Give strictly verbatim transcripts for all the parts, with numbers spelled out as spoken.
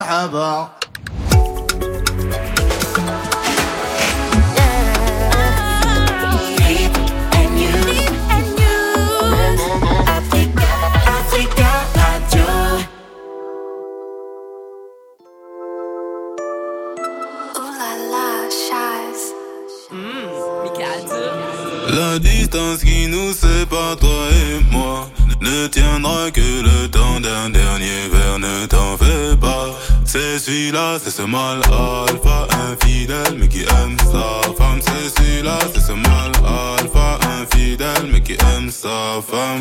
مرحبا. La distance qui nous sépare, toi et moi, ne tiendra que le temps d'un dernier verre, ne t'en fais pas. C'est celui-là, c'est ce mal alpha, infidèle mais qui aime sa femme. C'est celui-là, c'est ce mal alpha, infidèle mais qui aime sa femme.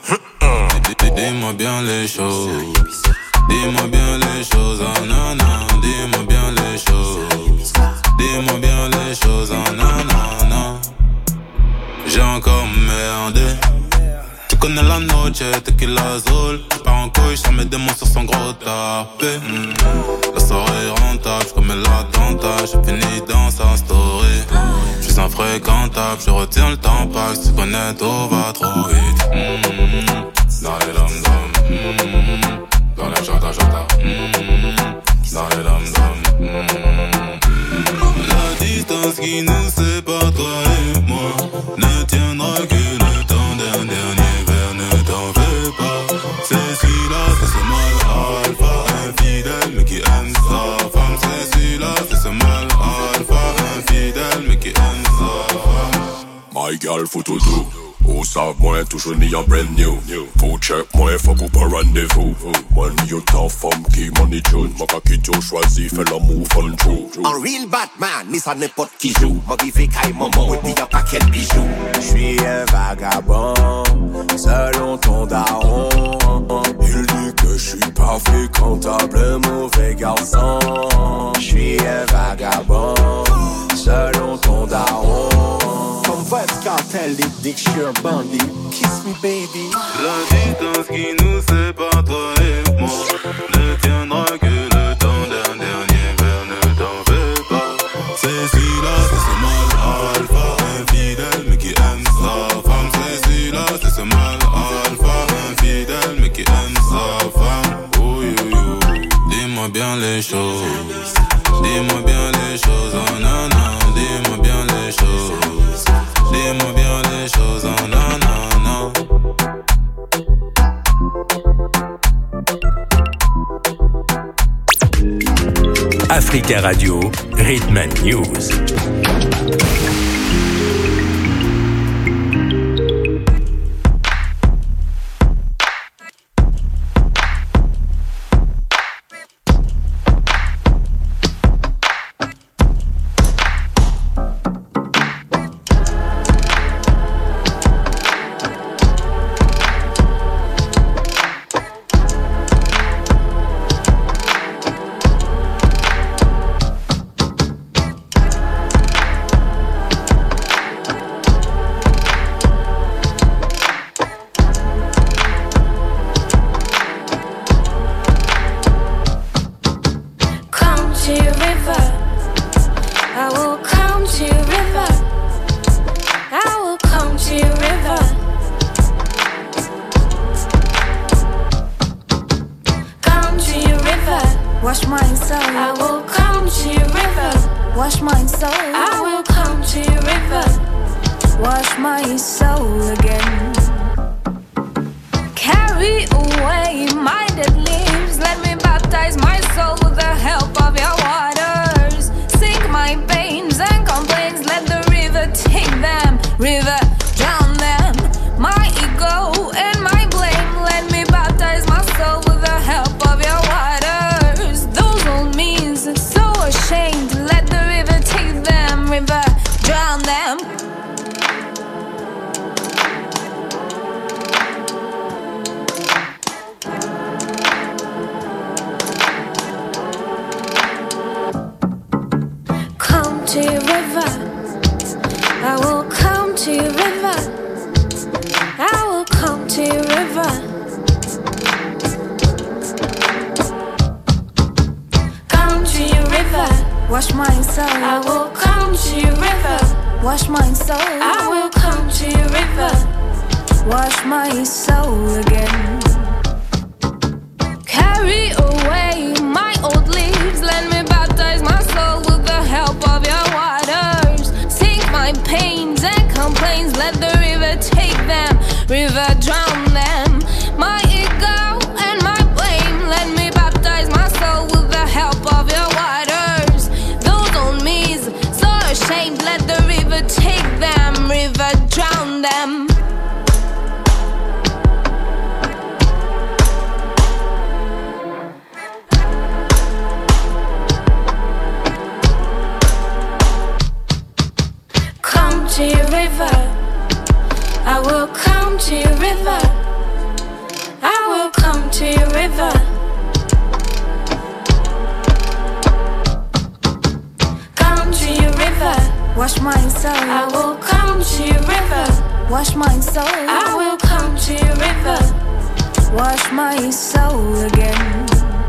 Dis-moi bien les choses, dis-moi bien les choses, oh non non, dis-moi bien les choses, dis-moi bien les choses, oh non non non. J'ai encore merdé. Tu connais la noche, tequila azul. J'pars en couille, j'sors mes démons sur son gros tapé. mm. La soirée est rentable, j'commets l'attentat. J'ai fini dans sa story. J'suis infréquentable, je retiens le temps pas. Si tu connais, tout va trop vite. mm. Dans les dom-dom, mm. dans les chata-chata, mm. dans les dom-dom, mm. La distance qui nous sépare, toi et moi, ne tiendra que le temps d'un dernier verre, ne t'en fais pas. C'est celui-là, c'est ce mal alpha, infidèle mais qui aime sa femme. C'est celui-là, c'est ce mal alpha, infidèle mais qui aime sa femme. My girl, faut tout tout. Ou savent moi, toujours ni en brand new. Faut check moi, faut qu'on pas rendez-vous. When you ta femme qui money tune. M'a qui tu choisi, fait l'amour fun true. Un real Batman, ni ça n'importe qui joue. M'a qui fait caille maman, et puis y'a pas quel bijou. J'suis un vagabond, selon ton daron. Il dit que j'suis pas fréquentable, mauvais garçon. J'suis un vagabond, selon ton daron. Comme votre cartel, il dit que j'suis un bandit. Kiss me baby. La distance qui nous sépare, toi et moi, ne tiendra que le temps d'un dernier verre, ne t'en fais pas. C'est celui-là, c'est ce mal alpha, infidèle mais qui aime sa femme. C'est celui-là, c'est ce mal alpha, infidèle mais qui aime sa femme. Oh yo yo, dis-moi bien les choses, dis-moi bien les choses, oh non non, dis-moi bien les choses, dis-moi bien les choses, oh non non non. Africa Radio, Rhythm and News. Carry away my old river drown them. My ego and my blame, let me baptize my soul with the help of your waters. Those on me's so ashamed, let the river take them, river drown them. Come to your river, I will come to your river, I will come to your river. Come to your river, wash my soul. I will come to your river, wash my soul. I will come to your river, wash my soul again.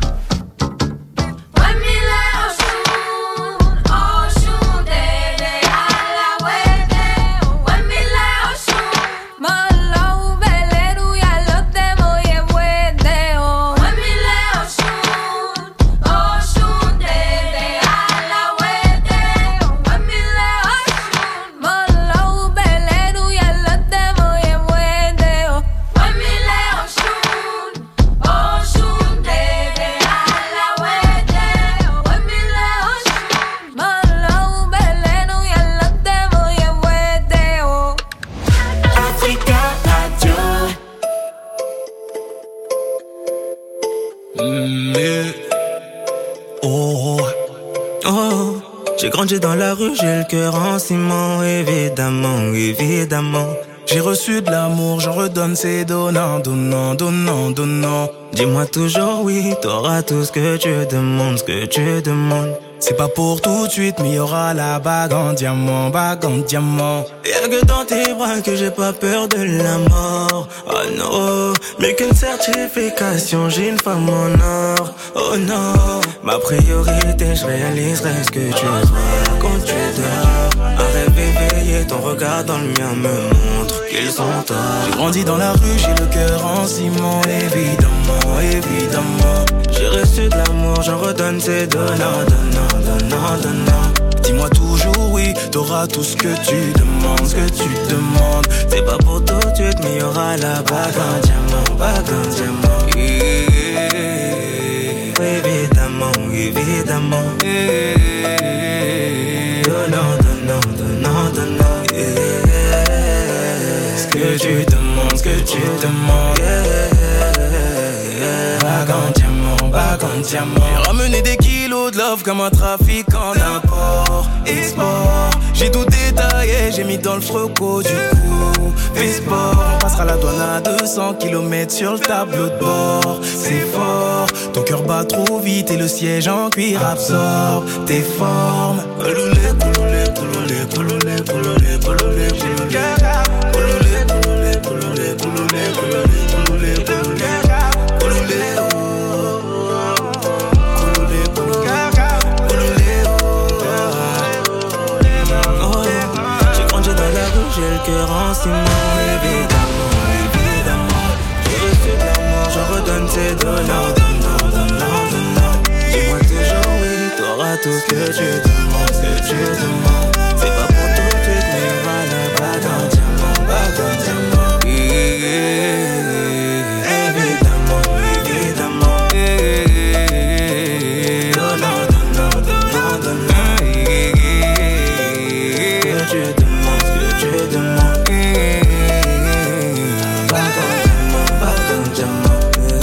J'ai grandi dans la rue, j'ai le cœur en ciment, évidemment, évidemment. J'ai reçu de l'amour, j'en redonne, c'est donnant, donnant, donnant, donnant. Dis-moi toujours oui, t'auras tout ce que tu demandes, ce que tu demandes. C'est pas pour tout de suite, mais y'aura la bague en diamant, bague en diamant. Y'a que dans tes bras que j'ai pas peur de la mort. Oh non, mais qu'une certification, j'ai une femme en or. Oh non, ma priorité, je réaliserai ce que tu vois quand tu dors. Un rêve éveillé, ton regard dans le mien me montre qu'ils sont tard. J'ai grandi dans la rue, j'ai le cœur en ciment, évidemment, évidemment. J'ai reçu de l'amour, j'en redonne, c'est donnant, donnant, donnant, donnant. Dis-moi toujours oui, t'auras tout ce que tu demandes, ce que tu demandes. C'est pas pour tout de suite, mais y'aura la bague en diamant, bague en diamant. Yeah. Évidemment, évidemment. Yeah. Donnant, donnant, donnant, donnant. Yeah. Ce que tu demandes, ce que tu demandes. Yeah. Bague en diamant, bague en diamant. J'ai ramené des kilos de love comme un trafiquant d'import, export. J'ai tout détaillé, j'ai mis dans le froco du coup. Fais sport, on passera la douane à deux cents kilomètres sur le tableau de bord. C'est fort, ton cœur bat trop vite et le siège en cuir absorbe tes formes. Couloulé, couloulé, couloulé, couloulé, couloulé, couloulé, couloulé. Couloulé, couloulé, couloulé, couloulé, couloulé, couloulé, couloulé. J'ai le cœur en ciment, évidemment, évidemment. J'ai reçu de l'amour, j'en redonne, c'est donnant, donnant, donnant, donnant. Dis-moi toujours oui, t'auras tout ce que tu demandes, ce que tu demandes. C'est pas pour tout de suite, mais voilà, bague en diamant, bague en diamant. Yeah. Évidemment, évidemment. Yeah. Donnant, donnant, donnant, donnant. Yeah. Que tu demandes. Je demande, pas comme diamant, pas comme diamant.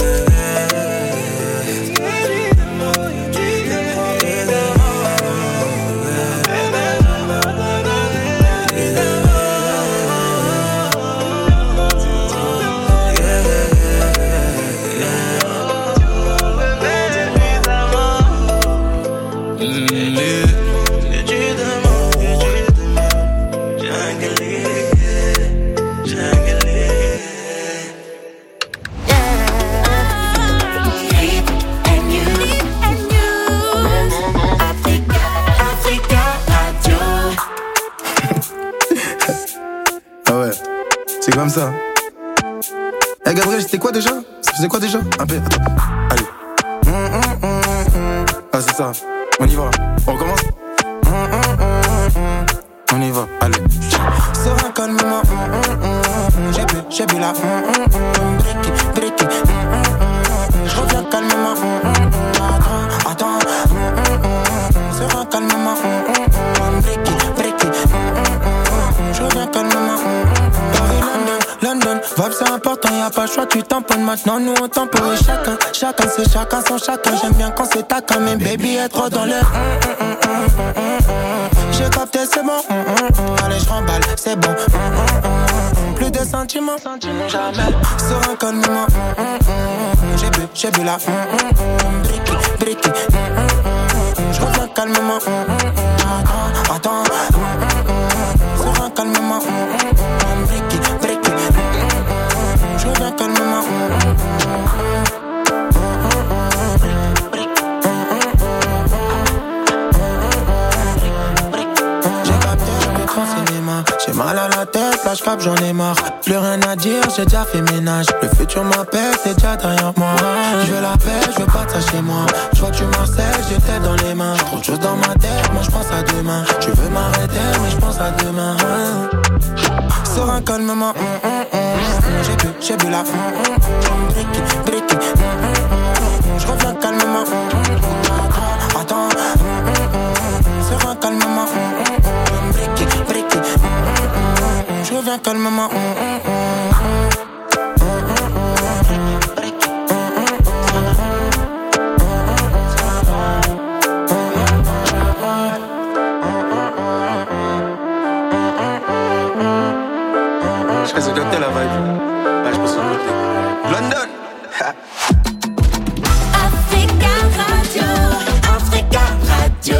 C'est comme ça. Eh hey Gabriel, c'était quoi déjà? Ça faisait quoi déjà? Un peu, attends. Allez. Mmh, mmh, mmh, mmh. Ah, c'est ça. On y va. On recommence. Mmh, mmh, mmh, mmh. On y va. Allez. Serein, calme-moi. Mmh, mmh, mmh. mm, j'ai bu, j'ai bu la mm, mm, mm, bricky, bricky, mm, mm, mm, je reviens calmement, mm, mm, mm, attends, attends, mm, mm, mm, serein calmement, mm, mm, mm, bricky, bricky, mm, mm, mm, je reviens calmement, mm, mm, Paris, London, London, vibe c'est important, y'a pas le choix, tu tamponnes maintenant, nous on tamponne chacun, chacun c'est chacun son chacun, j'aime bien quand c'est taquin, mais baby est trop dans le mm, mm, mm, mm, mm, mm. J'ai capté c'est bon, mm, mm, mm. Allez je remballe, c'est bon, mm, mm, mm. Plus de sentiments, sentiments jamais, serein calmement, mm, mm, mm. J'ai bu, j'ai bu la mm, mm, mm. Bricky, bricky, mm, mm, mm. Je reviens calmement, mm, mm, mm. Attends, attends, mm, mm, mm. Serein calmement, mm, mm, mm. Bricky, bricky, mm, mm, mm. Je reviens calmement, mm, mm, mm. J'ai mal à la tête, flash cap, j'en ai marre. Plus rien à dire, j'ai déjà fait ménage. Le futur m'appelle, c'est déjà derrière moi. Je veux la paix, je veux pas de ça chez moi. Je vois que tu m'harcèles, j'ai tête dans les mains. Trop de choses dans ma tête, moi je pense à demain. Tu veux m'arrêter, mais je pense à demain. Serein calmement, mm, mm, mm. J'ai bu, j'ai bu la mm, mm, mm. Bricky, bricky, mm, mm, mm. Je reviens calmement, mm, mm. Attends, mm, mm, mm. Serein calmement, mm, mm. Bricky, bricky, mm, mm, mm. Je reviens calmement, mm, mm, mm. Je pense que j'ai la vibe. Là, je pense que c'est London. Africa Radio, Africa Radio.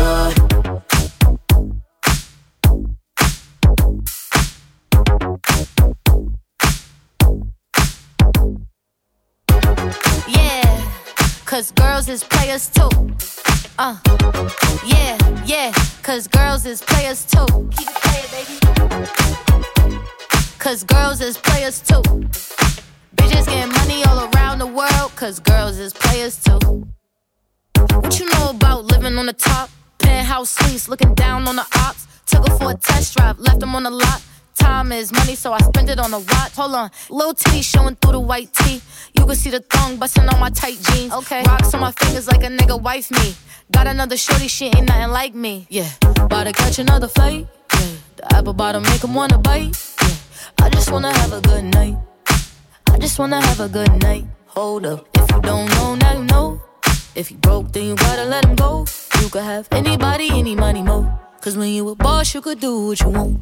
Yeah, cause girls is players too. Uh, yeah, yeah, cause girls is players too. Keep it playing, baby. Cause girls is players too. Bitches getting money all around the world, cause girls is players too. What you know about living on the top? Penthouse suites, looking down on the ops. Took her for a test drive, left them on the lot. Time is money, so I spend it on a watch. Hold on, little titty showing through the white tee. You can see the thong busting on my tight jeans. Okay, rocks on my fingers like a nigga wife me. Got another shorty, she ain't nothing like me. Yeah, about to catch another flight. Yeah, the apple bottom make him wanna bite. Yeah, I just wanna have a good night. I just wanna have a good night. Hold up, if you don't know, now you know. If you broke, then you gotta let him go. You could have anybody, any money, mo. Cause when you a boss, you could do what you want.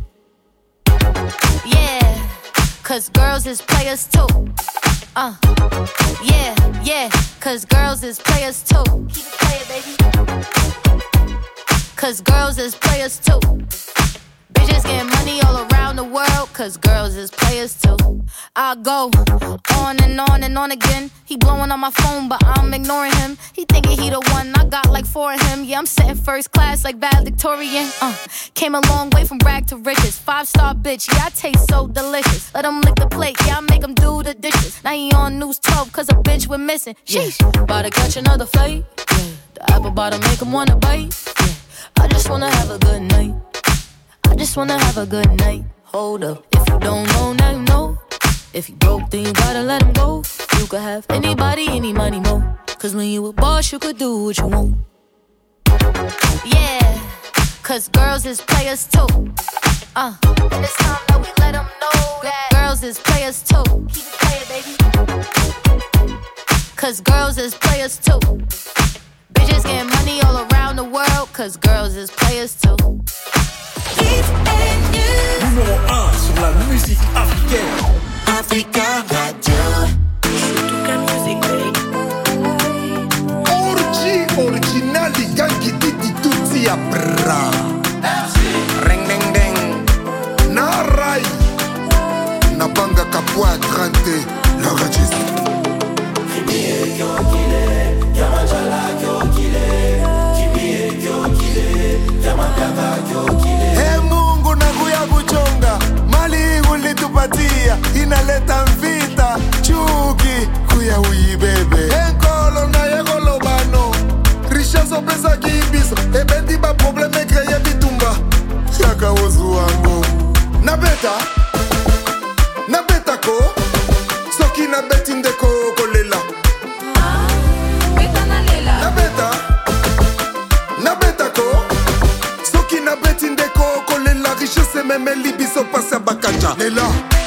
Yeah, cause girls is players too. Uh, yeah, yeah, cause girls is players too. Keep it playing, baby. Cause girls is players too. Bitches getting money all around the world, cause girls is players too. I go on and on and on again. He blowing on my phone, but I'm ignoring him. He thinking he the one, I got like four of him. Yeah, I'm sitting first class like valedictorian. Uh, came a long way from rag to riches. Five star bitch, yeah, I taste so delicious. Let him lick the plate, yeah, I make him do the dishes. Now he on news twelve, cause a bitch we're missing. Sheesh, about to catch another flight. Yeah, the apple bottom make him wanna bite. Yeah, I just wanna have a good night. I just wanna have a good night. Hold up, if you don't know, now you know. If you broke, then you gotta let him go. You could have anybody, any money, mo. Cause when you a boss, you could do what you want. Yeah, cause girls is players too. Uh, and it's time that we let them know that girls is players too. Keep it playing, baby. Cause girls is players too. Bitches getting money all around the world, cause girls is players too. Numéro un sur la musique africaine. Africa Radio. Orgi originali gangi titi tutti a bra. Ring ding ding. Narai. Nabanga kapwa trente. La ragis. Kimie kyokile, Yamajala kyokile, Kimie kyokile, Yamapyaka kyokile. Hey Mungu nakuya kuchonga, mali ulitupatia, inaleta mvita, chuki kuya uibebe. Enkolo na yegolo bano, rishazo pesa kibiso, ebedi ba probleme kreye bitumba, yaka ozu wangu. Na beta, na beta. bakanja. Lela.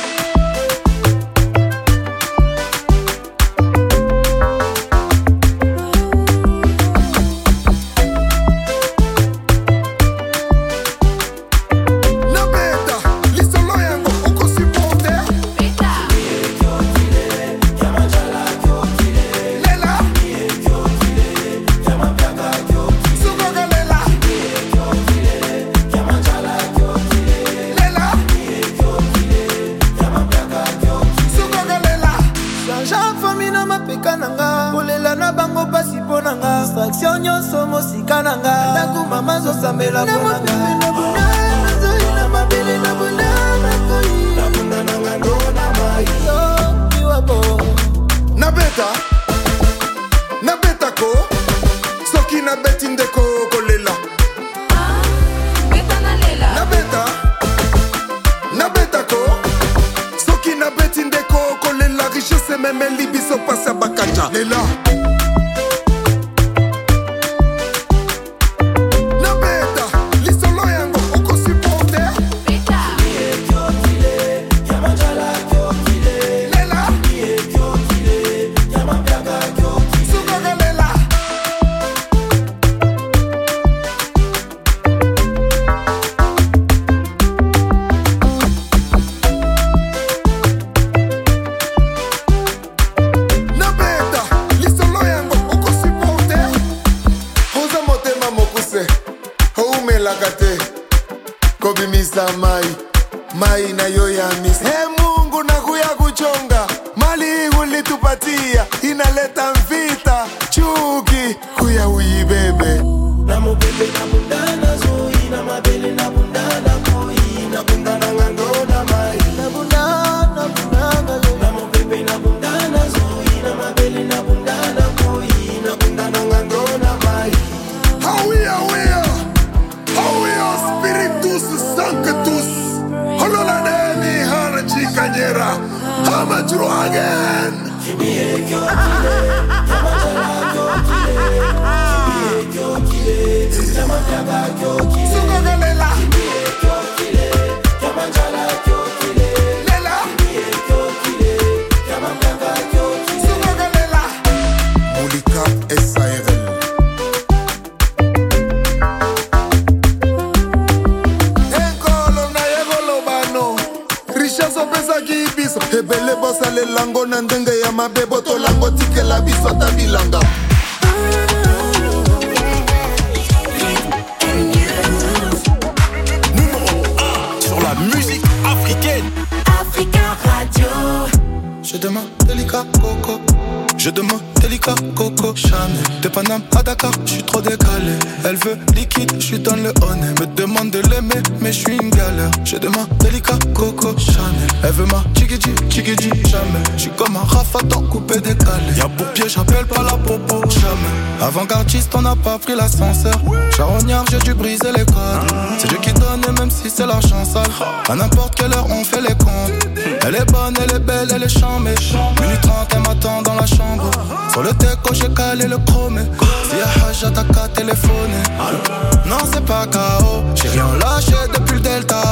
Avant-gardiste, on n'a pas pris l'ascenseur. Charognard, j'ai dû briser les codes. C'est Dieu qui donne, et même si c'est l'argent sale. À n'importe quelle heure, on fait les comptes. Elle est bonne, elle est belle, elle est chambée. Minute trente, elle m'attend dans la chambre. Sur le déco, j'ai calé le chrome. Si y'a Hajj, t'as qu'à téléphoner. Non, c'est pas K O. J'ai rien lâché depuis le Delta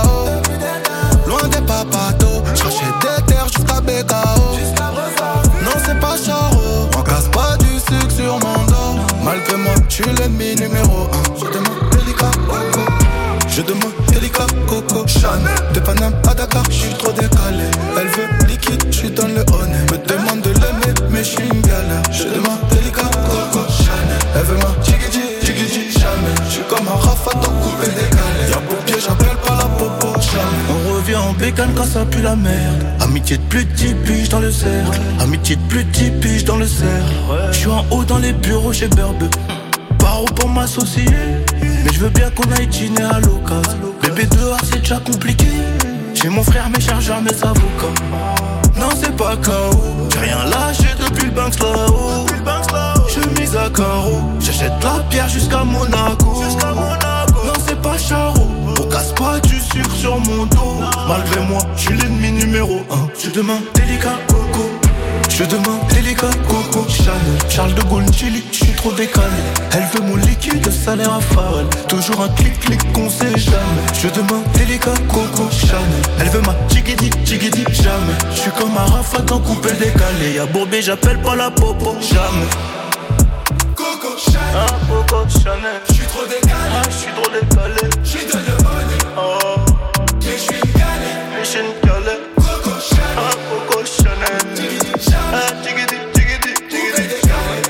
O. Loin des papatos. J'rachète des terres jusqu'à B K O. Non, c'est pas Charo. On casse pas du sucre sur mon dos. Malgré moi, j'suis l'ennemi numéro un. Je demande délicat, coco. Je demande délicat, coco. Chanel, de Paname à Dakar, j'suis trop décalé. Elle veut liquide, j'lui donne le honnête. Me demande de l'aimer, mais j'suis une galère. Je demande délicat, coco. Chanel, elle veut ma jiggy jiggy jamais. J'suis comme un rafaton coupé décalé. Y'a pour pied, j'appelle pas la popo. Jamais. On revient en bécane quand ça pue la merde. Amitié de plus de dix piges dans le cercle. Amitié de plus de dix piges dans le cercle. J'suis en haut dans les bureaux chez Berbe. Paro pour m'associer. Mais j'veux bien qu'on aille dîner à l'occasion. Bébé dehors c'est déjà compliqué. J'ai mon frère, mes chargeurs, mes avocats. Non c'est pas K O. J'ai rien lâché depuis le Banks là-haut. Chemise à carreaux. J'achète la pierre jusqu'à Monaco. Non c'est pas Charo. On casse pas du sucre sur mon dos. Malgré moi, j'suis l'ennemi numéro un. Je demande délicat coco. Je demande Délicat, Coco, Chanel, Charles de Gaulle, Chili, je suis trop décalé. Elle veut mon liquide, salaire à Farrell. Toujours un clic-clic qu'on sait jamais. Je demande Délicat, Coco, Chanel. Elle veut ma jigidi, jigidi, jamais. Je suis comme un rafat en coupé décalé. Y'a Bourbé, j'appelle pas la popo, jamais. Coco Chanel, ah, Coco Chanel. Je suis trop décalé, ah, je suis trop décalé. Je te le money, oh. Mais je suis une galère, mais je suis une galère. Coco Chanel, ah, Coco Chanel. Jigidi, jamais. Ah, jigidi, jigidi, jigidi, jamais.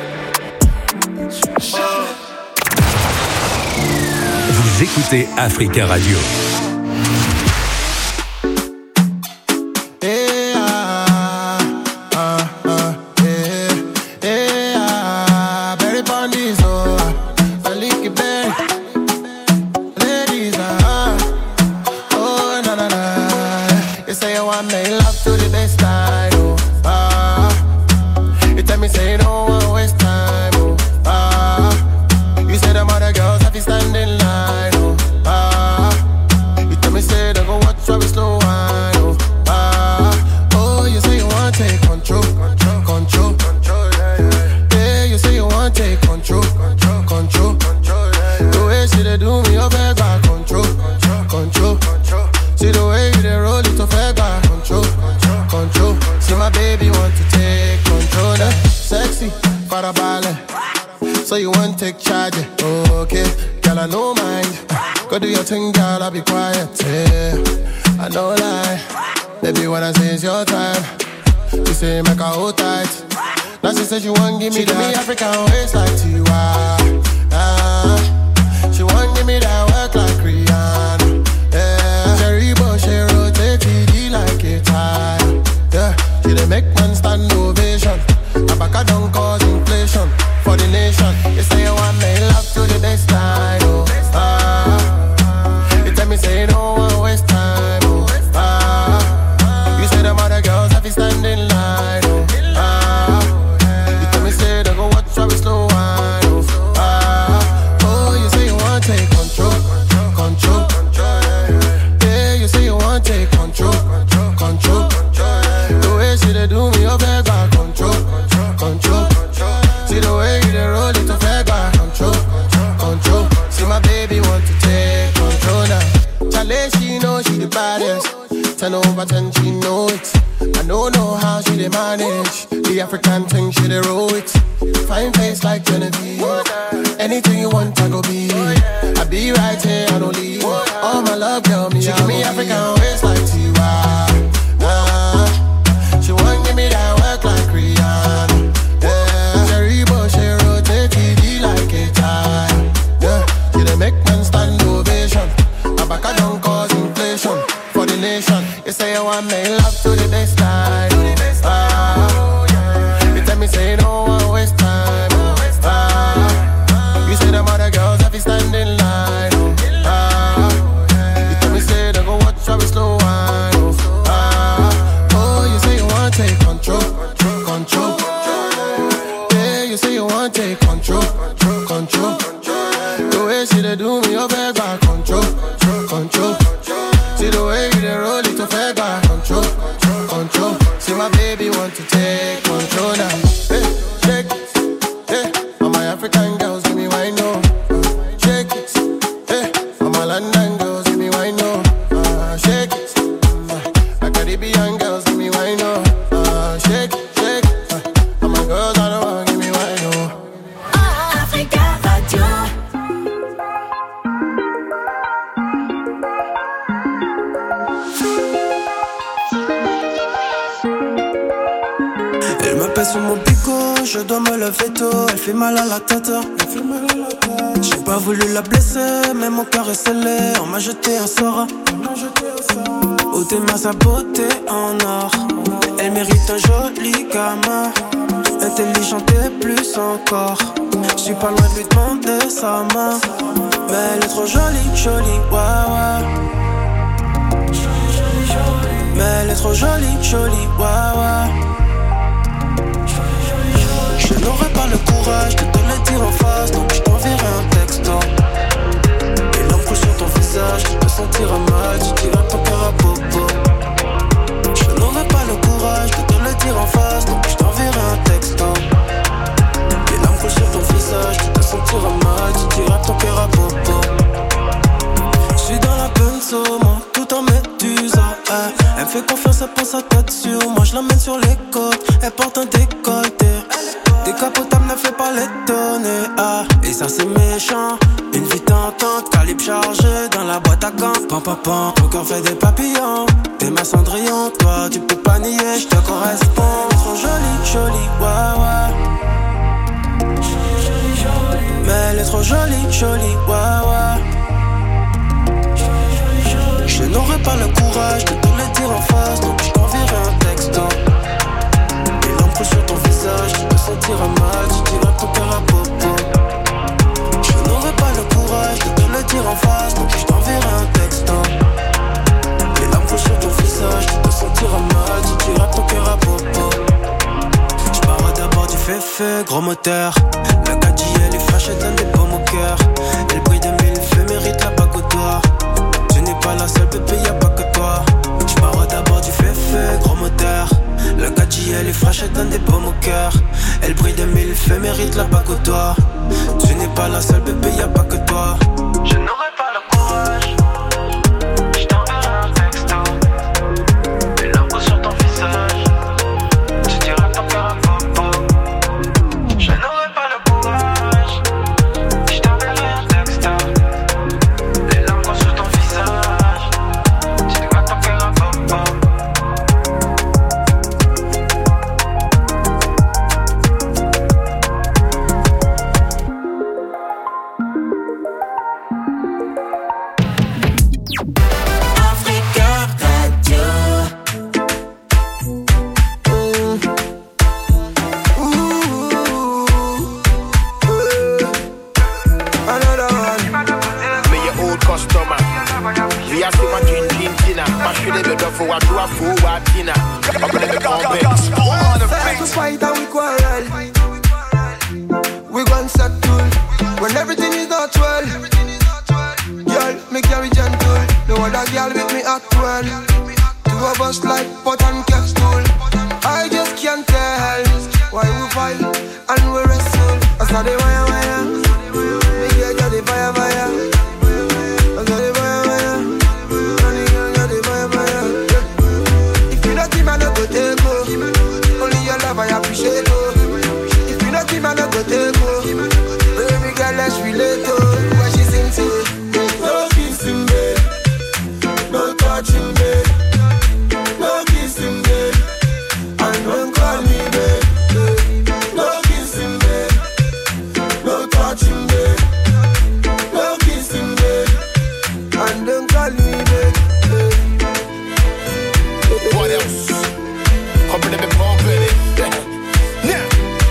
Vous écoutez Africa Radio. So you want to take charge, oh, okay? Girl, I no mind. Go do your thing, girl, I'll be quiet, yeah. I no lie. Baby, when I say it's your time, you say make her hold tight. Now she said she want give me that. She give me African waist like Tiwa. Ah, she want give me that work like Rihanna. Yeah, Cherry Bush, she rotate T D like a tire. Yeah, she dey make man stand ovation. Abaka don't cause inflation for the nation. You say you want me love to the baseline, oh. Ah, you tell me say you don't want waste time, oh. Ah, you say them other girls have to stand in line, oh. Ah, you tell me say they go watch how we slow wine, oh. Ah, oh, you say you want take control, control. Yeah, you say you want take control, control. The way she dey do me, you beg back control, control. See the way you dey roll it to fair back control, control. See my baby want to take control now. Chale, she know she the baddest. Ten over ten, she know it. I don't know how she dey manage the African thing, she dey roll it. Fine face like Genevieve. Anything you want, I go be. I be right here, I don't leave. All my love, girl, me. She give me African waist like Tiwa. Ah, she want give me that work like Rihanna. Yeah, Cherry Bush, she rotate T D like a tire. Yeah, she dey make man stand ovation. Abaka don't cause inflation for the nation. You say you want me love to the baseline. Ah, you tell me say you don't want waste time. Ah, you say them other girls have to stand in line. Ah, you tell me say they go watch how we slow wine. Ah, oh, you say you want take control, control. Yeah, you say you want take control, control. The way she dey do me, you beg back control, control. See the way you dey roll it to fair back control, control. See my baby want to take control now. Hey, shake it, hey. All my African girls give me wine no. Shake it, hey. All my London girls give me wine no. Uh, shake it, uh, my Caribbean girls give me wine no. Uh, shake it, shake it. Uh, all my girls I don't want give me wine no. Africa Radio. Elle m'appelle sur mon pico, je dois me lever tôt. Elle fait mal à la tête, j'ai pas voulu la blesser, mais mon cœur est scellé. On m'a jeté un sort, où t'aimes sa beauté en or. Elle mérite un joli gamin, intelligente et plus encore. J'suis pas loin de lui demander sa main, mais elle est trop jolie, jolie, ouais ouais. Mais elle est trop jolie, jolie, ouais ouais. Je n'aurai pas le courage de te le dire en face, donc je t'enverrai un texto. Et l'encre sur ton visage, tu te sentiras mal, tu diras ton cœur à popo. Je n'aurai pas le courage de te le dire en face, donc je fait confiance, elle pense à tête sur. Moi je l'emmène sur les côtes, elle porte un décolleté. Décapotable ne fait pas l'étonner. Ah, et ça c'est méchant. Une vie tentante, calibre chargé dans la boîte à gants. Pam pam pam, ton cœur fait des papillons. T'es ma Cendrillon, toi tu peux pas nier, je te correspond. Trop jolie, jolie, ouais ouais. Mais elle est trop jolie, jolie, ouais ouais. Je n'aurai pas le courage de te le dire en face, donc je t'enverrai un texto. Et l'encre sur ton visage, tu te sentiras mal, tu diras ton cœur à popo. Je n'aurai pas le courage de te le dire en face, donc je t'enverrai un texto. Et l'encre sur ton visage, tu te sentiras mal, tu diras ton cœur à popo. Je pars d'abord du féfé, gros moteur. La gadji elle est fraîche, elle donne des pommes au cœur. Elle brille de mille feux, mérite la bague au doigt. Pas la seule bébé, y'a pas que toi. J'pars d'abord du féfé, gros moteur. La gadji elle est fraîche, elle donne des baumes au cœur. Elle brille de mille feux, mérite la bague au doigt. Tu n'es pas la seule bébé, y'a pas que toi. Je n'aurai pas le courage. J't'enverrai un texto. Et l'encre sur ton visage. Tu diras ton cœur à popo. Je n'aurai pas le courage. J't'enverrai un texto. Et l'encre sur ton visage. We fight and we quarrel. We gon' settle when everything is not well. Girl, me carry gentle. No other girl with me at well. Two of us like pot and capsule. I just can't tell why we fight and we wrestle. I saw the wire wire. Me get the fire fire. I saw the wire wire. Running girl got the fire fire. If you not him, I no go take go. Only your love I appreciate oh. If you not him, I no go take go. Baby girl, let's relate oh. What she sing to? No kissing babe, no touching babe, no kissing babe, and don't call me babe. No kissing babe, no touching babe, no kissing babe, and don't call me babe. What else? Come let me pump it. Yeah,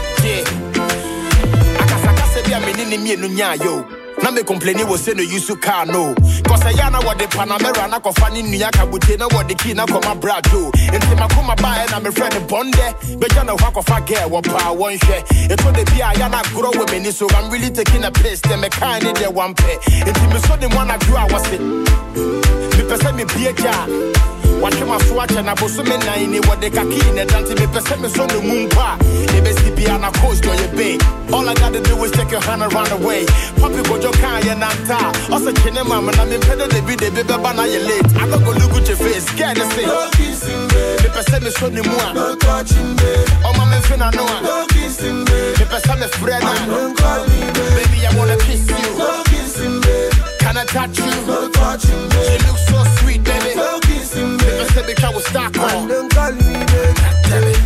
yeah. Akasakase bia me ni mi enu nya yo. Na me complain was say no use to car no. Cause I yana what the Panamera na kofa ni nuya kabute na what the key na koma brado. Enti makoma ba na me friend bonde. Be jana wa kofa girl wa pa one share. It would be a yana grow with me so I'm really taking a piss them me kind in the one pay. Enti me so the one I grew I was it. Me person me be a jar. Watch my swatch and I was so many in what they kaki in the dante me person me so the moon pa. The best be on a coast or your bay. All I gotta do is take your hand around the way. Papi go jo kan ya nanta. Also chine mama na me pedo de be de baby bana you late. I don't go look at your face, scared to say. No kissing babe. Me person me so the moon. No touching babe. Oh mama finna know. No kissing babe. Me person me friend. Don't call me babe. Baby I wanna kiss you. No kissing babe. Can I touch you? No touching babe. She looks so sweet baby. No kissing babe. Me person me can we start on. Don't call me babe. Tell me.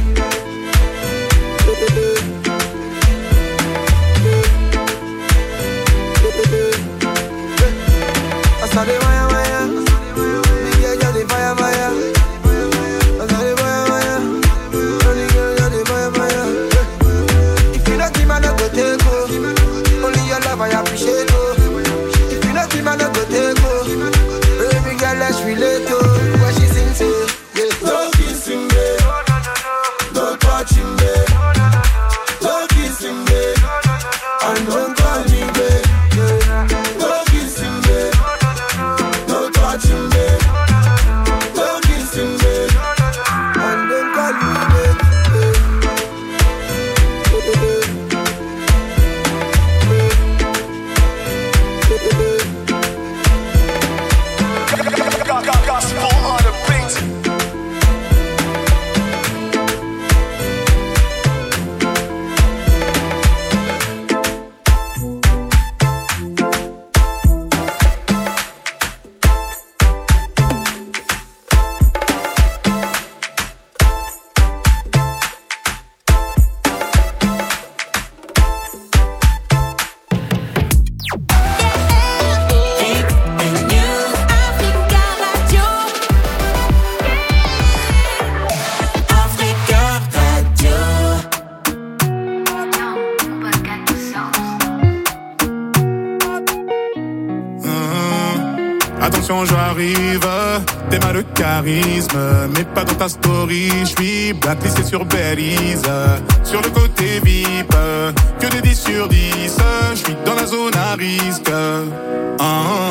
I saw the wire wire. Me girl got the fire fire. I saw the wire wire. Only girl got the fire fire. If you not him, I no go take go. Only your love I appreciate oh. If you not him, I no go take go. Baby girl, let's relate oh. What she sing to? Yeah. No kissing babe, no touching babe, no kissing babe, and don't call me babe. No kissing babe, Attention, j'arrive, t'es mal de charisme, mais pas dans ta story. J'suis blacklisté sur Belize, sur le côté V I P, que des dix sur dix. J'suis dans la zone à risque. Ah,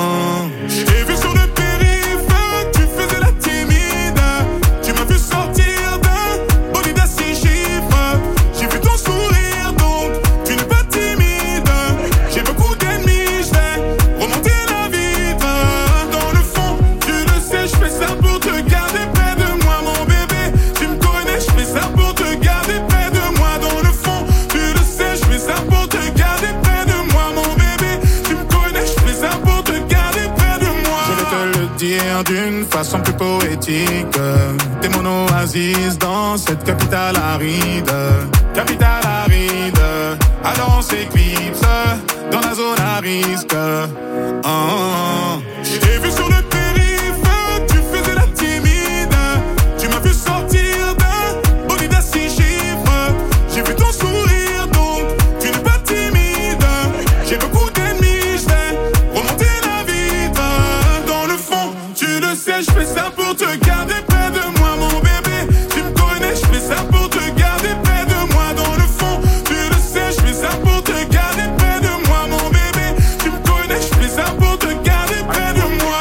j'ai vu sur le périph', tu faisais la timide. Tu m'as vu sortir d'un bolide à six chiffres. J'ai vu ton sourire, donc tu n'es pas timide. J'ai beaucoup d'ennemis, j'vais remonter la vitre. Dans le fond, tu le sais, j'fais ça pour te garder près de moi, mon bébé. Tu me connais, j'fais ça pour te garder près de moi. Dans le fond, tu le sais, j'fais ça pour te garder près de moi, mon bébé. Tu me connais, j'fais ça pour te garder près de moi. Je vais te le dire d'une façon plus poétique. T'es mon oasis dans cette capitale aride. Capitale aride. Alors on s'éclipse dans la zone à risque. Oh, oh. Je t'ai vu sur le périph', tu faisais la timide. Tu m'as vu sortir d'un bolide à six chiffres. J'ai vu ton sourire, donc tu n'es pas timide. J'ai beaucoup d'ennemis, j'vais remonter la vitre. Dans le fond, tu le sais, j'fais ça pour te garder près de moi, mon bébé. Tu me connais, j'fais ça pour te garder près de moi. Dans le fond, tu le sais, j'fais ça pour te garder près de moi, mon bébé. Tu me connais, j'fais ça pour te garder près de moi.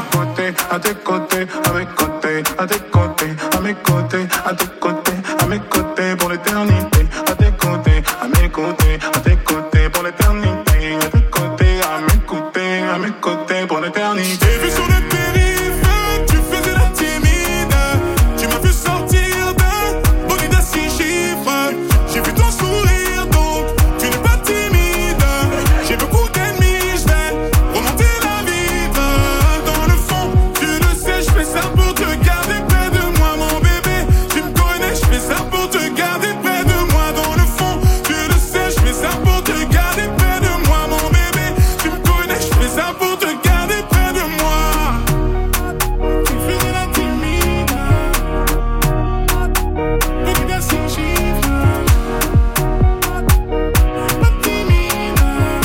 À tes côtés, à mes côtés, à tes côtés, à mes côtés, à tes côtés, à mes côtés pour l'éternité. À tes côtés, à mes côtés, à tes côtés pour l'éternité. À tes côtés, à mes côtés, à mes côtés pour l'éternité. J'ai vu sur le périph', tu faisais la timide. Tu m'as vu sortir d'un bolide à six chiffres. J'ai vu ton sourire, donc tu n'es pas timide. J'ai beaucoup d'ennemis, j'vais remonter la vitre. Dans le fond, tu le sais, j'fais ça pour te garder près de moi, mon bébé. Tu me connais, j'fais ça pour te garder près de moi. Dans le fond, tu le sais, j'fais ça pour te garder près de moi, mon bébé. Tu me connais, j'fais ça pour te garder près de moi. Tu faisais la timide. Bolide à six chiffres. Pas timide.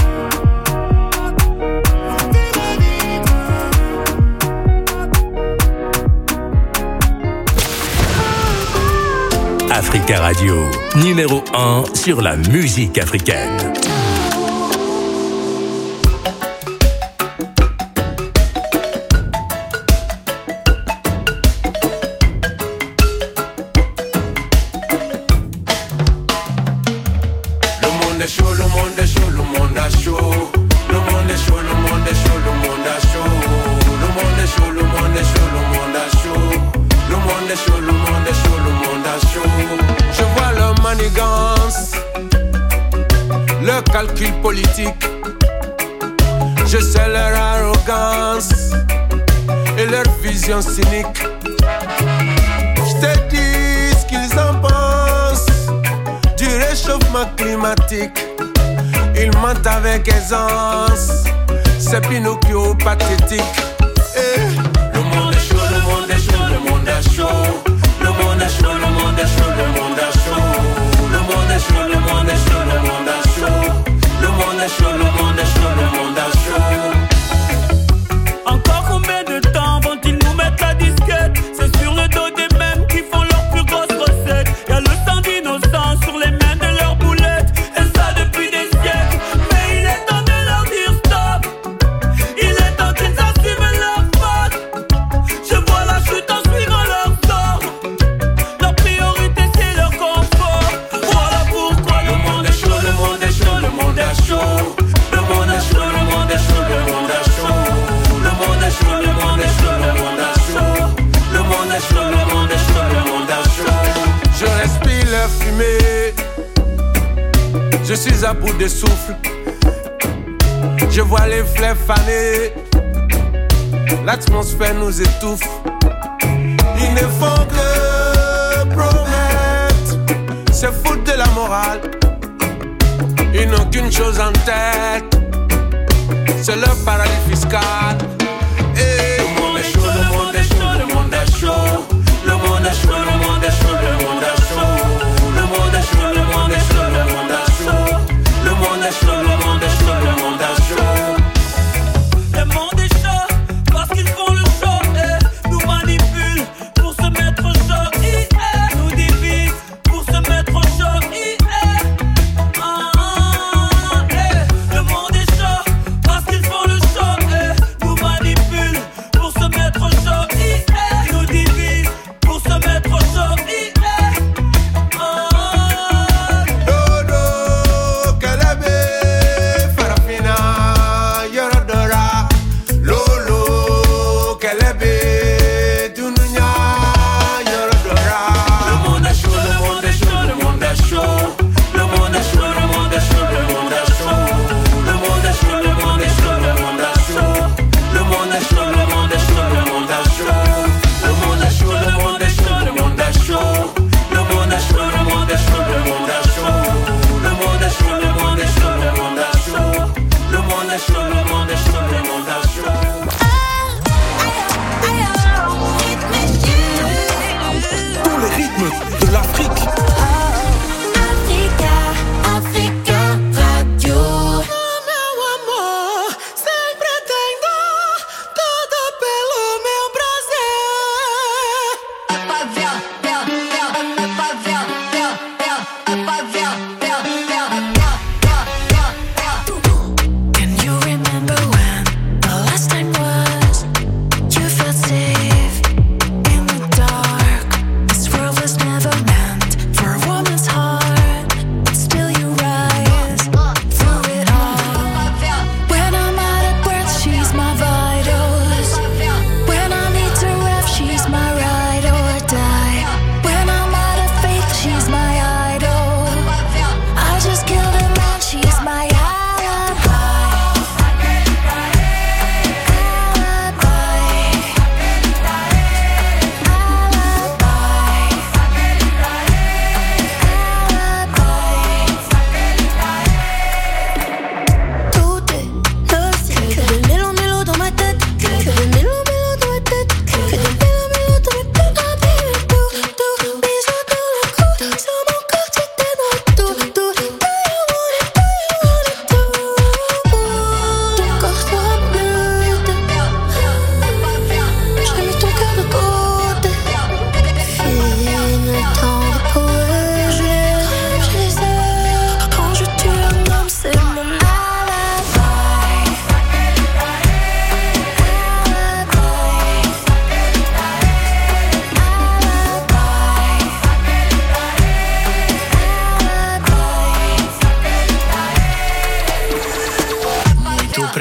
Remonter la vitre. Africa Radio, numéro un sur la musique africaine. Le monde est chaud, le monde est chaud, le monde est chaud. Le monde est chaud, le monde est chaud, le monde est chaud. Le monde est chaud, le monde est chaud, le monde est chaud. Le monde est chaud, le monde est chaud, le monde est chaud. Je vois leur manigance, leur calcul politique. Je sais leur arrogance et leur vision cynique. Je te dis ce qu'ils en pensent du réchauffement climatique. Ils mentent avec aisance, c'est Pinocchio pathétique. Eh. Le monde est chaud, le monde est chaud, le monde est chaud. Le monde est chaud, le monde est chaud, le monde est chaud. Le monde est chaud, le monde est chaud, le monde est chaud. Le monde est chaud, le monde est chaud, le monde est chaud. Encore combien de temps vont-ils nous mettre la disquette? C'est sur le dos des mêmes qui font leur plus grosse recette. Y'a le sang d'innocents sur les mains de leurs boulettes. Et ça depuis des siècles. Mais il est temps de leur dire stop. Il est temps qu'ils assument leur faute. Je vois la chute en suivant leur sort. Leur priorité c'est leur confort. Voilà pourquoi le monde est chaud, le monde est chaud, le monde est chaud. Le monde est chaud, le monde est chaud, le monde est chaud. Le monde est chaud, le monde est chaud, le monde est chaud. Le monde est chaud, le monde est chaud, le monde est chaud. Je respire leur fumée. Je suis à bout de souffle. Je vois les fleurs faner. L'atmosphère nous étouffe. Ils ne font que promettre. C'est foutre de la morale. Ils n'ont qu'une chose en tête. C'est leur paradis fiscal. Et le monde est chaud, le monde est chaud, le monde est chaud. Le monde est chaud, le monde est chaud, le monde est chaud. Le monde est chaud, le monde est chaud, le monde est chaud. Le monde est chaud, le monde est chaud, le monde est chaud. Le monde est chaud parce qu'il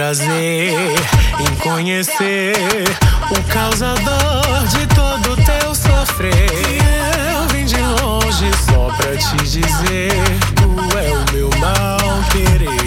prazer em conhecer o causador de todo teu sofrer. Eu vim de longe só pra te dizer, tu é o meu mal querer.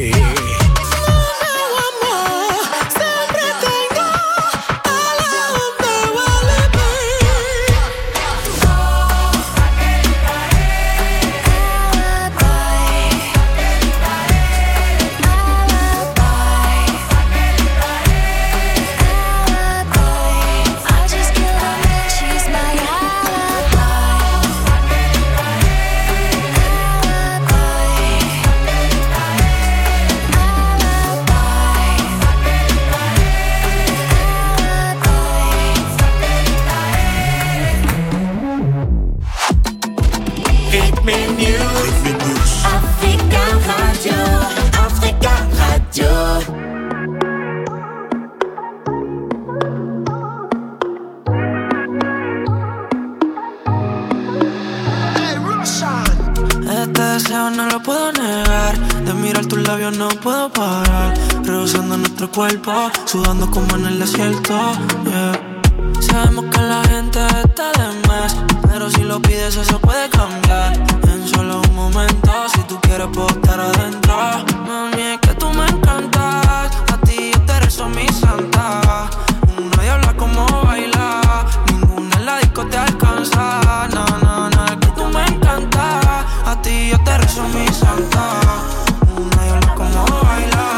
Cuerpo, sudando como en el desierto, yeah. Sabemos que la gente está de más, pero si lo pides eso puede cambiar en solo un momento. Si tú quieres puedo estar adentro. Mami, es que tú me encantas, a ti yo te rezo mi santa. Una diabla como baila, ninguna en la disco te alcanza. No, no, no, es que tú me encantas, a ti yo te rezo mi santa. Una diabla como baila,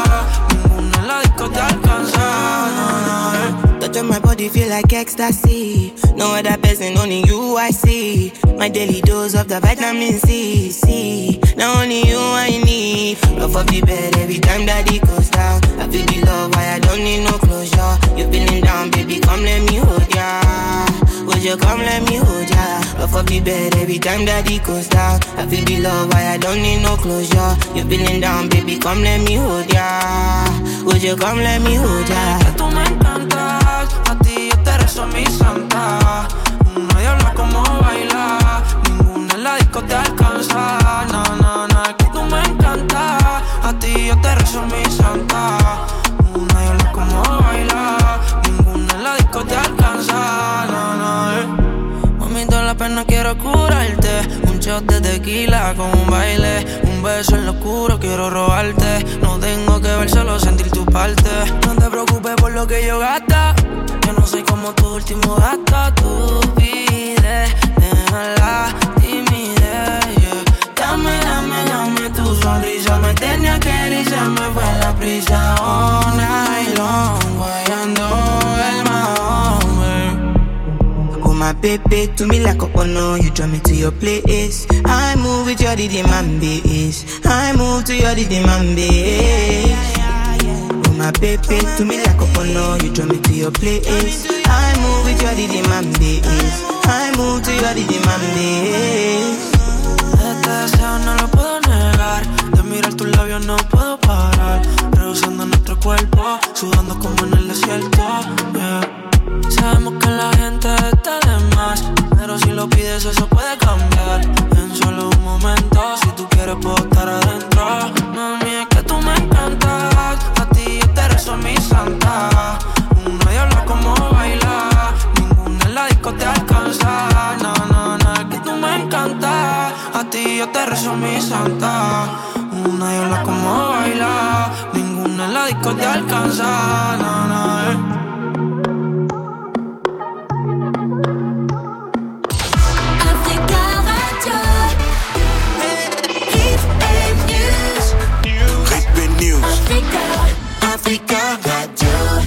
te alcanza, no, no. Touch on my body feel like ecstasy. No other person, only you I see. My daily dose of the vitamin C, C. Now only you I need. Off of the bed every time that it goes down. I feel the love, why I don't need no closure. You feeling down, baby, come let me hold ya. Would you come let me hold ya? Off of the bed every time that it goes down. I feel the love, why I don't need no closure. You feeling down, baby, come let me hold ya. Would you come let me hold ya? Que tú me encantas, a ti yo te rezo mi santa. Una diabla como baila, ninguna en la disco te alcanza. No, no, no, es que tú me encantas, a ti yo te rezo mi santa. Una diabla como baila, ninguna en la disco te alcanza. No, no, eh. Mami, toda la pena quiero curarte. Un shot de tequila con un baile, un beso en lo oscuro quiero robarte. No tengo que ver, solo sentir tu parte. No te preocupes por lo que yo gasta, yo no soy como tu último gasto. Tú pides, deja la timidez, yeah. Dame, dame, dame tu sonrisa. Me tenía que ir, se me fue la prisa. All night long, guayando el mahón, eh. Oh my baby, to me like a bono. You draw me to your place. I move with your rhythm and bass. I move to your rhythm and bass. My baby, to me like a bono, you draw me to your place. I move with your rhythm and bass. I move to your rhythm and bass. Este deseo no lo puedo negar, de mirar tus labios no puedo parar. Reduciendo nuestro cuerpo, sudando como en el desierto, yeah. Sabemos que la gente está de más, pero si lo pides eso puede cambiar en solo un momento. Si tú quieres puedo estar adentro. Mami, es que tú me encantas, a ti yo te rezo mi santa. Una diabla como baila, ninguna en la disco te alcanza. No, no, no, es que tú me encantas, a ti yo te rezo mi santa. Una diabla como baila, ninguna en la disco te alcanza. No, no, eh. Africa Radio.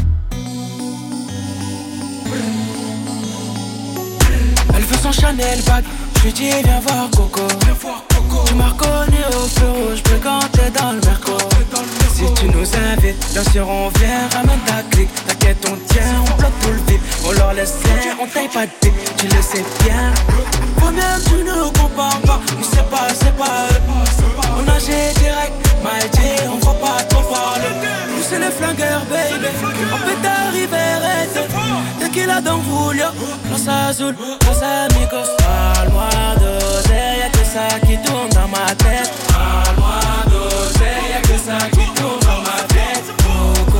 Elle veut son Chanel bag, je lui dis viens voir Coco. Tu m'as reconnu au feu rouge, bleu quand t'es dans le Merco. Si tu nous invites, bien sûr on vient, ramène ta clique. T'inquiète on tient, on bloque tout le vide. On leur laisse faire, on taille pas de pique, tu le sais bien. Toi-même tu ne compares pas, nous c'est pas, c'est pas eux. On agit direct, mal dit, on va pas trop parler. Nous c'est les flingueurs baby, on peut t'arriver arrêter. Tequila dans Julio, Los Azul, Los Amigos. Parle-moi d'oseille, y'a que ça qui tourne dans ma tête. Parle-moi d'oseille, y'a que ça qui tourne dans ma tête. Coco,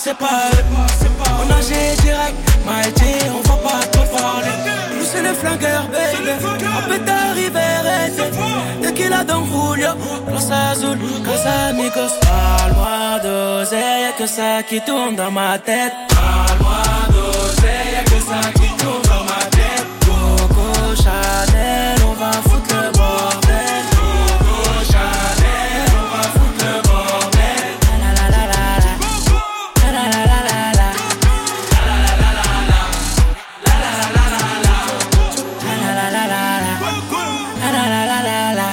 c'est pas eux. On a géré direct, Maïti, on va pas trop parler. Nous c'est les flingueurs, baby. On peut t'arriver, arrêter. Dès qu'il a dans Julio, Los Azul, Casamigos. Parle-moi d'oseille, y'a que ça qui tourne dans ma tête. Parle-moi d'oseille, y'a que ça qui tourne dans ma tête. Coco Chanel, on va foutre le bordel. Coco Chanel, on va foutre le bordel. La la la la la. La la la la la. La la la la la. La la la la la. La la la la la. La la la la la. La la la la la.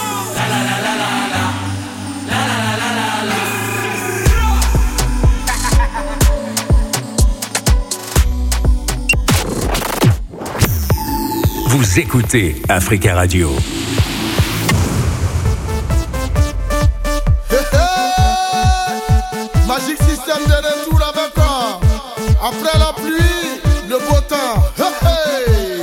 La la la la la. Vous écoutez Africa Radio. Hey, hey. Magic System de retour avec quoi? Après la pluie, le beau temps. Hey, hey.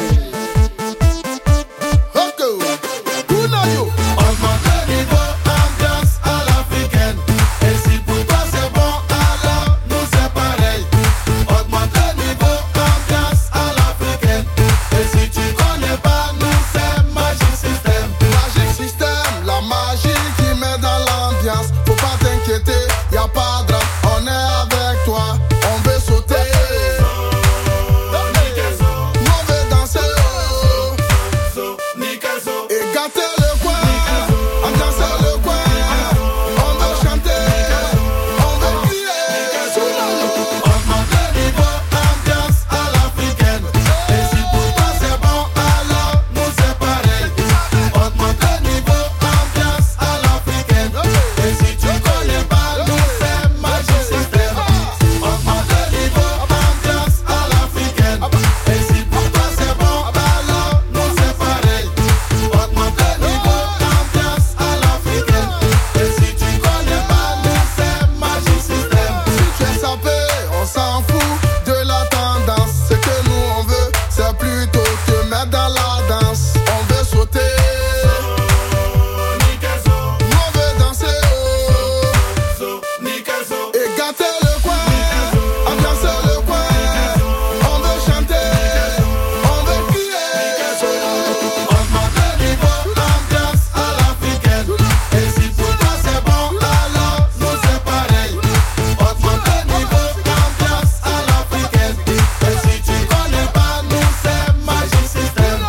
Ok. Kunayo. Augmente le niveau, ambiance à l'africaine. Et si pour toi c'est bon, alors nous c'est pareil. Augmente le niveau, ambiance à l'africaine. Et si tu connais pas, nous c'est Magic System. Magic System, la magie qui met dans l'ambiance. Faut pas t'inquiéter, y'a pas de drame. On est avec toi, on veut sauter. Nous on veut danser. Et gâter le coin, ambiancer le coin. On veut chanter, on veut crier. Augmente le niveau, ambiance à l'africaine. Et si pour toi c'est bon, alors nous c'est pareil. Augmente le niveau, ambiance à l'africaine. Et si tu connais pas, nous c'est Magic System. Augmente le niveau, ambiance à l'africaine. Et si pour toi c'est bon, alors nous c'est pareil. Augmente le niveau, ambiance à l'africaine. Et si tu connais pas, nous c'est Magic System. Si tu es sapé, on s'en fout de la tendance. Ce que nous on veut, c'est plutôt te mettre dans la danse. On veut sauter. Nous on veut danser. Et gâter le coin, ambiancer le coin. On veut chanter, on veut crier. Augmente le niveau, ambiance à l'africaine. Et si pour toi c'est bon, alors nous c'est pareil. Augmente le niveau, ambiance à l'africaine. Et si tu connais pas, nous c'est Magic System.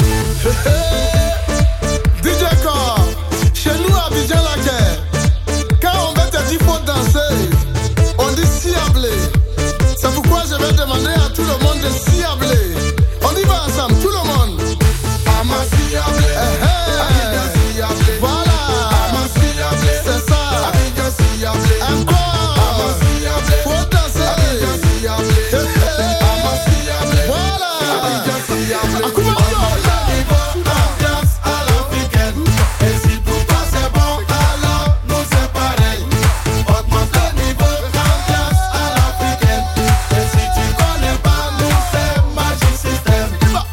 D J Core, chez nous à Abidjan la guerre. Quand on va te dire faut danser, on dit ciablé. C'est pourquoi je vais demander à tout le monde de ciabler. On y va ensemble, tout le monde. Ama ciablé, eh eh. Voilà, ama ciablé, c'est ça. Abidjan ciablé, encore. Ama ciablé, faut danser. Abidjan ciablé, eh eh. Ama ciablé, voilà. Abidjan ciablé. Akuma ambiance à l'africaine. Et si pour toi c'est bon, alors nous c'est pareil. Augmente le niveau, ambiance à l'africaine. Et si tu connais pas, nous c'est Magic System.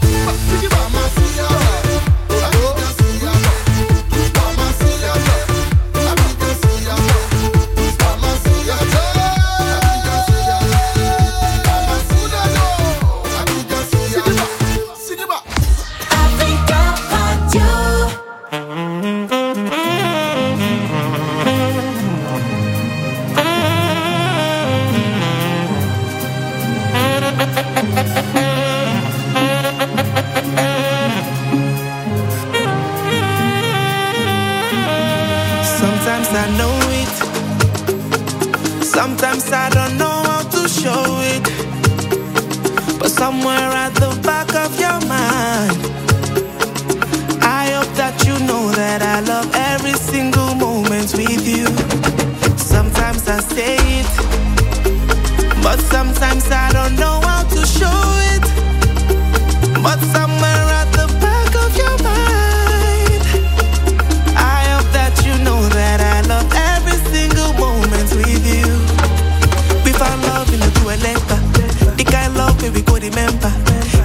Africa Radio. Sometimes I know it, sometimes I don't know how to show it. But somewhere at the back of your mind, I hope that you know that I love every single moment with you. Sometimes I say it, but sometimes I don't know how to show it. But somewhere at the back of your mind, I hope that you know that I love every single moment with you. We found love in the two electa, the kind of love where we go remember.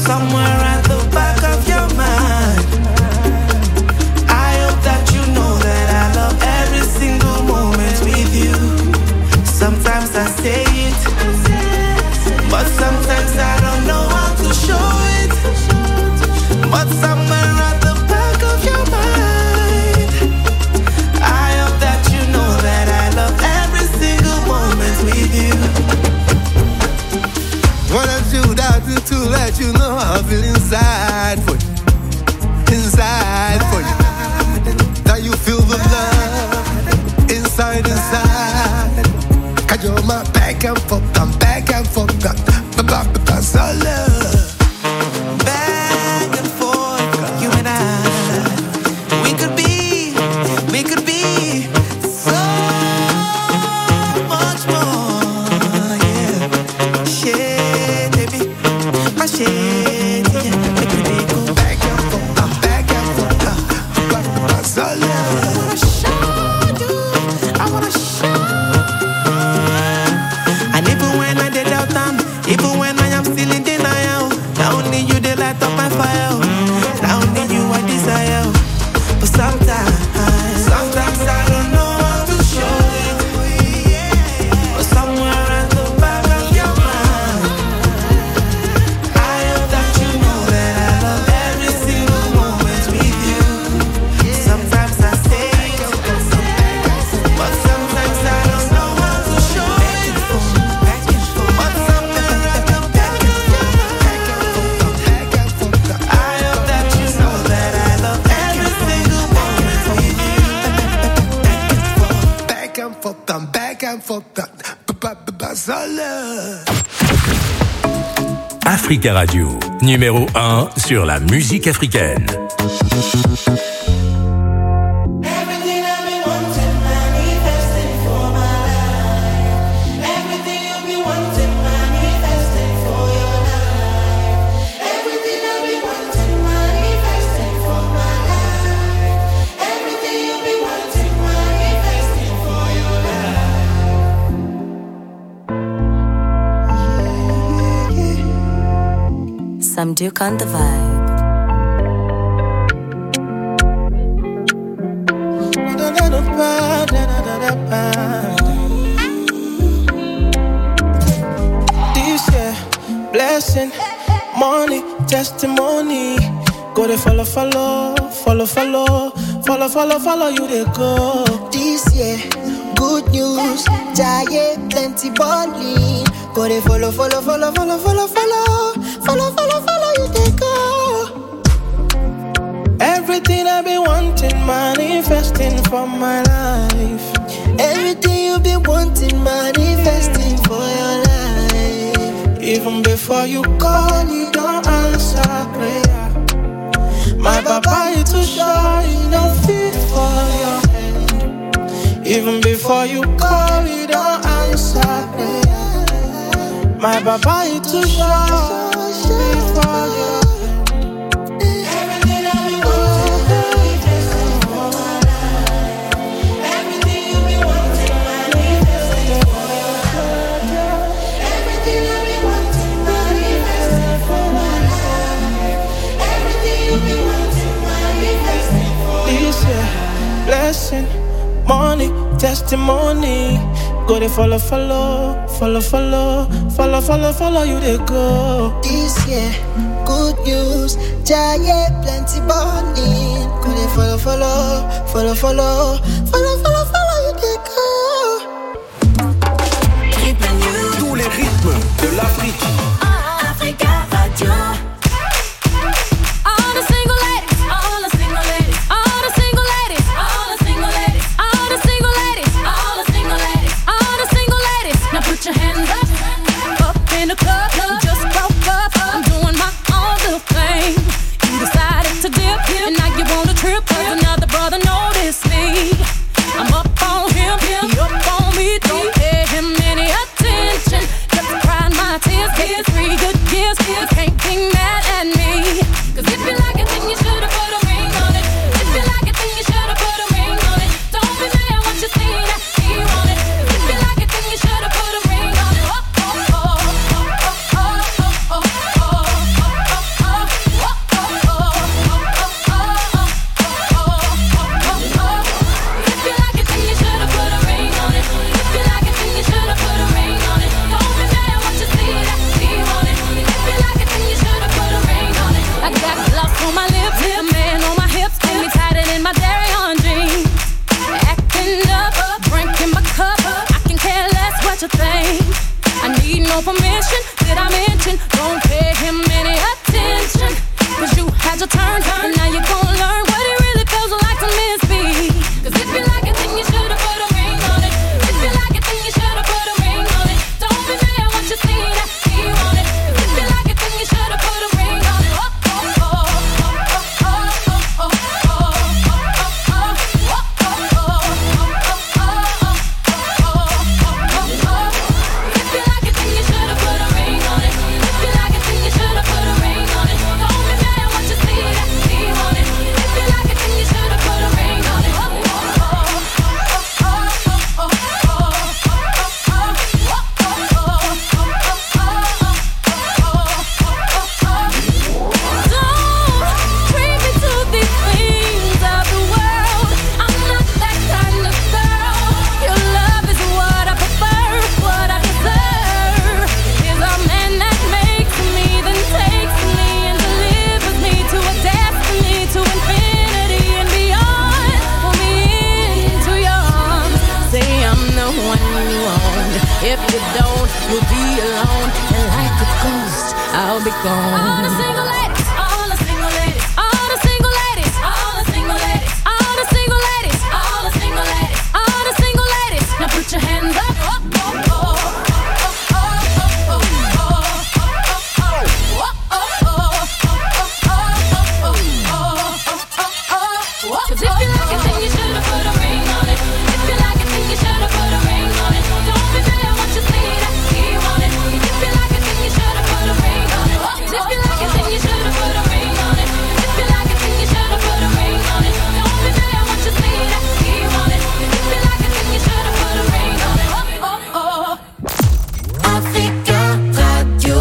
somewhere at the back of your mind, I hope that you know that I love every single moment with you. Sometimes I say it, but sometimes I don't know how to show it. But somewhere at the back of your mind, I hope that you know that I love every single moment with you. What I do that to let you know how I feel inside for you, inside for you. That you feel the love inside, inside. Cause you're my back and forth, I'm back and forth, that's all love. Back and forth, you and I, we could be, we could be so much more, yeah. Shit, baby, my shit, yeah. Make me go back and forth, I'm back and forth, that's all love. I wanna show you, I wanna show you. And even when I did out time, even when I am still in denial, not only you they light up my fire, not only you I desire. But sometimes, sometimes I don't know how to show it. But somewhere at the back of your mind, I hope that you know that I love every single moment with you. Sometimes I say it, but sometimes I don't know how to show it. But somewhere at the back of your mind, I hope that you know that I love every single moment with you. Back and forth, I'm back and forth, that's all love. Africa Radio, numéro un sur la musique africaine. Everything I've been wanting, manifesting for my life. Everything you've been wanting, manifesting for your life. Everything I've been wanting, manifesting for my life. Everything you've been wanting, manifesting for your life. Some Duke on the vibe. This year, blessing, money, testimony. Go to follow, follow, follow, follow, follow, follow, follow you they go. This year, good news, giant plenty bonding. Go to follow, follow, follow, follow, follow, follow, follow, follow, follow you they go. Everything I've been wanting, manifesting for my life. Everything you've been wanting, manifesting for your life. Even before you call, you don't answer prayer. My papa is too shy, you don't fit for your hand. Even before you call, you don't answer prayer. My papa is too shy, fit for your hand. Blessing, money, testimony. Go to follow, follow, follow, follow, follow, follow, follow you they go. This year, good news, giant plenty bonding. Go to follow, follow, follow, follow, follow, follow, follow you they go. Keeping you. Tous les rythmes de l'Afrique. Africa Radio. All the single ladies, all the single ladies, all the single ladies, all the single ladies, all the single ladies, all the single ladies, all the single ladies. Now put your hands up, up in the club. You just broke up. I'm doing my own little thing. You decided to dip, and now you want a trip 'cause another brother noticed me. I'm up to think. I need no permission, did I mention? Don't pay him any attention. Cause you had your turn, and now you're gonna learn what it really feels like to miss me. Cause if you like it, then you should've put a ring on it. If you like it, then you should've put a ring on it. Don't be mad once you see that he want it. If you like it, then you should've put a ring on it. Oh, oh, oh, oh, oh, oh, oh, if you like it, then you should've put a ring on it. If you like it, then you should've put a ring on it. Don't be mad once you see that he want it. If you like it, then you should've put a ring on it. Oh, oh, oh, oh, oh, oh, don't treat me to these things of the world. I'm not that kind of girl. Your love is what I prefer, what I deserve. Is a man that makes me, then takes me and delivers me to a destiny, to infinity and beyond. Pull me into your arms, say I'm the one you want. If you don't, you'll be alone, and like a ghost, I'll be gone. All the single ladies, all the single ladies, all the single ladies, all the single ladies, all the single ladies, all the single ladies, all the single ladies. Now put your hands up. Oh, oh, oh. Cause if you like it, then you should've put a ring on it. If you like it, then you should've put a ring on it. Don't be mad once you see that he want it. If you like it, then you should've put a ring on it. If you like it, then you should've put a ring on it. If you like it, then you should've put a ring on it. Don't be mad once you see that he want it. If you like it, then you should've put a ring on it. Oh, oh, oh. Africa Radio.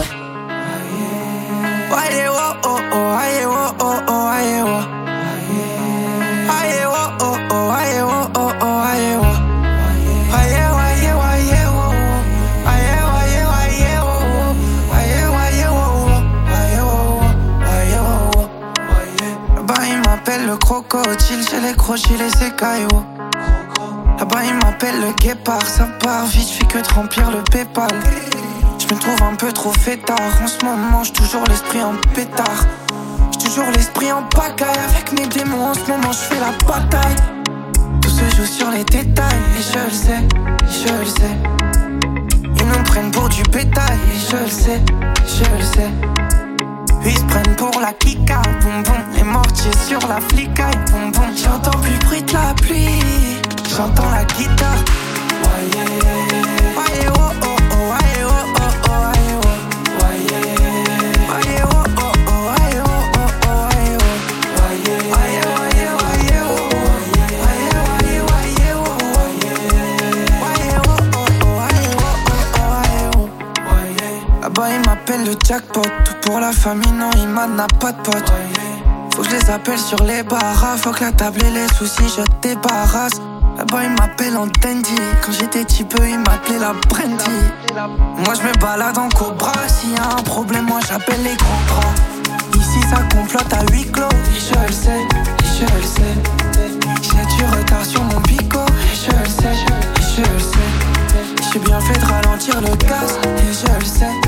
Why you oh oh oh, why you oh oh oh, why you oh. Why you oh oh oh, why you oh oh oh, why you oh. Why you why you why you oh. Why you why you why you oh. Why you why you oh. Why you oh. Why you oh. Là-bas il m'appelle le crocodile, chez les crochets les écailles oh. Là-bas il m'appelle le guépard, ça part vite, je fais que de remplir le Paypal. Je me trouve un peu trop fêtard, en ce moment j'ai toujours l'esprit en pétard. J'ai toujours l'esprit en pagaille, avec mes démons en ce moment je fais la bataille. Tout se joue sur les détails, et je le sais, je le sais. Ils nous prennent pour du bétail, et je le sais, je le sais. Ils se prennent pour la kika, boum boum, les mortiers sur la flicaille, boum boum. J'entends plus le bruit de la pluie, j'entends la guitare. Voyez, voyez, oh oh oh, voyez, oh oh oh, voyez, oh. Voyez, voyez, oh oh oh, voyez, oh oh oh, voyez, oh. Voyez, voyez, voyez, voyez, oh. Voyez, voyez, voyez, oh. Voyez, oh oh oh, voyez, oh oh oh, voyez, oh. Là-bas il m'appelle le jackpot, tout pour la famille, non il m'a n'a pas de pote. Faut que je les appelle sur les barras, faut que la table et les soucis je débarrasse. Là-bas il m'appelle en dandy, quand j'étais petit peu il m'appelait la brandy. Moi je me balade en cobra, s'il y a un problème moi j'appelle les grands bras. Ici ça complote à huis clos, et je le sais, et je le sais. J'ai du retard sur mon pico, et je le sais, et je le sais. J'ai bien fait de ralentir le gaz, et je le sais.